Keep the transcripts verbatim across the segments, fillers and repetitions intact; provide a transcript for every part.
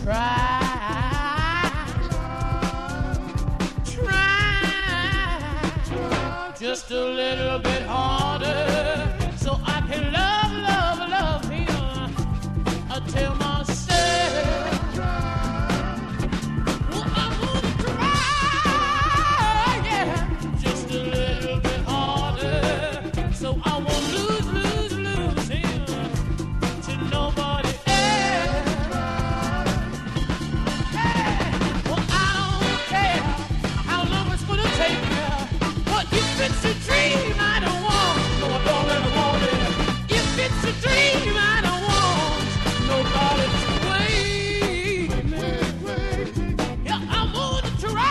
try, try, just a little bit harder, so I can love, love, love him until myself. Well, I wanna try, yeah, just a little bit harder, so I won't lose, lose, lose him to nobody else. Hey, well, I don't care how long it's gonna take me, but if it's a dream I don't want, no, I don't ever want it. If it's a dream I don't want, nobody to wait me. Yeah, I wanna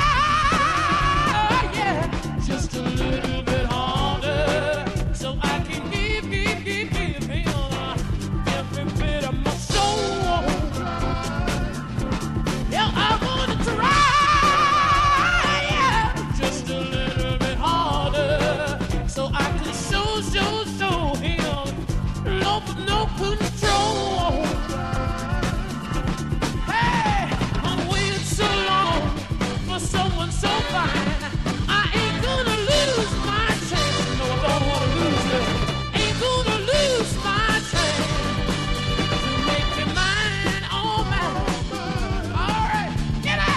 try, yeah, just a little bit harder, so I can give, give, give, give him every bit of my soul. Yeah, I wanna try, yeah, just a little bit harder, so I can show, show, show him love with no control. Hey, I'm waiting so long for someone so fine. I ain't gonna lose my chance. No, I don't wanna lose it. Ain't gonna lose my chance to make me mine, all mine. All right, get out.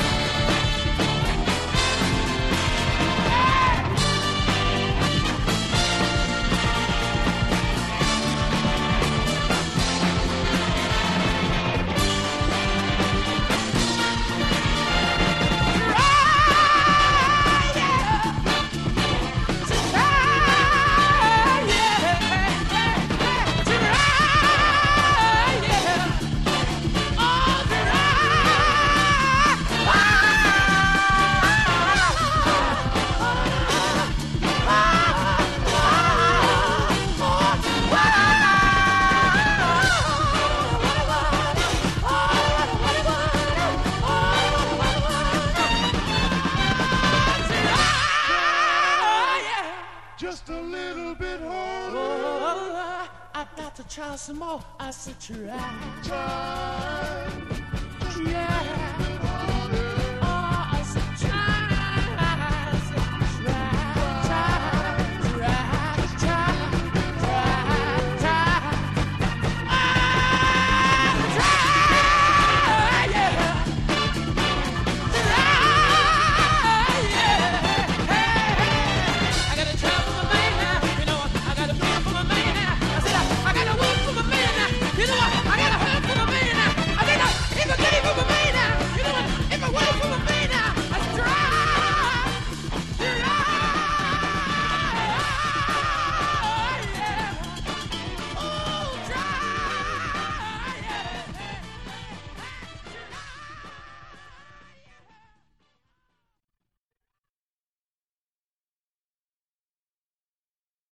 Just a little bit harder. Oh, I got to try some more. I said try. Try.